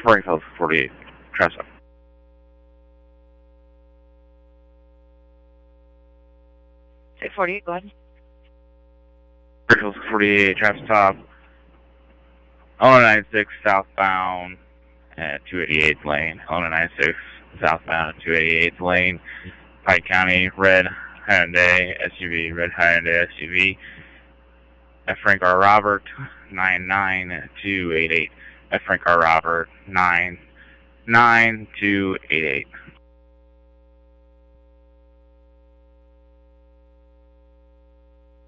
Springfield 48. Traffic stop. Say 48, go ahead. Springfield 48, traffic stop. 096 southbound at 288th lane. 096 southbound at 288th lane. Pike County, red Hyundai SUV, red Hyundai SUV. At Frank R. Robert, 99288. At Frank R. Robert, 99288.